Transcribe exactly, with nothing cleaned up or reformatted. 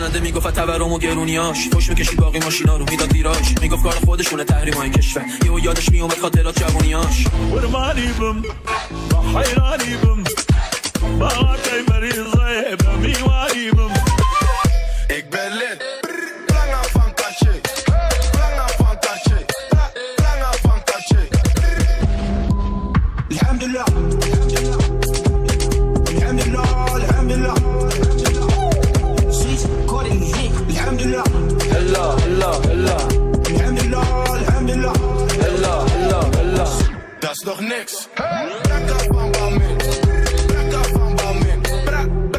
راننده میگفت تورم و گرونیاش، فوش میکشید باقی ماشینا رو میداد ویراژ، میگفت کار خودشونه تحریمای کشور، یهو یادش میومد خاطرات جوونیاش. ورمانیبم با حیرانیبم با وقتی مریضه بمیوانیبم. Ik ben lid, lange van tasje, lange van tasje, lange van tasje. Alhamdulillah, alhamdulillah, alhamdulillah. She's caught in hit, alhamdulillah. Allah, Allah, Allah. Alhamdulillah, alhamdulillah. Allah, Allah, Allah. Dat is nog niks. Hey.